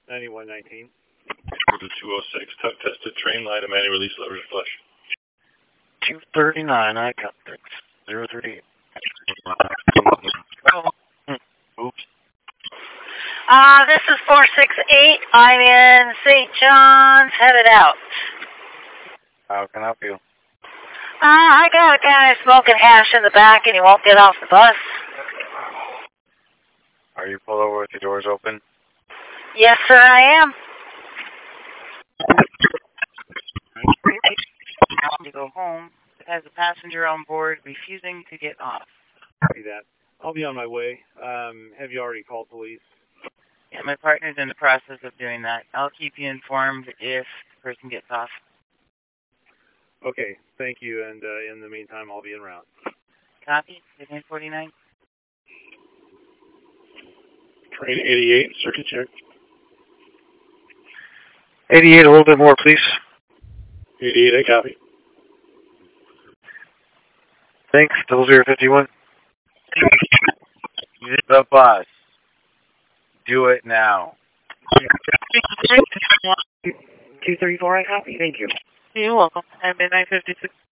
9119. Order 206, tuck tested, train line, and manual release levers flush. 239, I got 038. Oops. This is 468. I'm in St. John's, headed out. How can I help you? I got a guy smoking hash in the back and he won't get off the bus. Are you pulled over with your doors open? Yes, sir, I am. To go home, it has a passenger on board refusing to get off. See that. I'll be on my way. Have you already called police? Yeah, my partner's in the process of doing that. I'll keep you informed if the person gets off. Okay, thank you, and in the meantime, I'll be en route. Copy. 49. Train 88, circuit check. 88, a little bit more, please. 88, I copy. Thanks, 0051. The bus. Do it now. 234, I copy. Thank you. You're welcome. I'm at 956.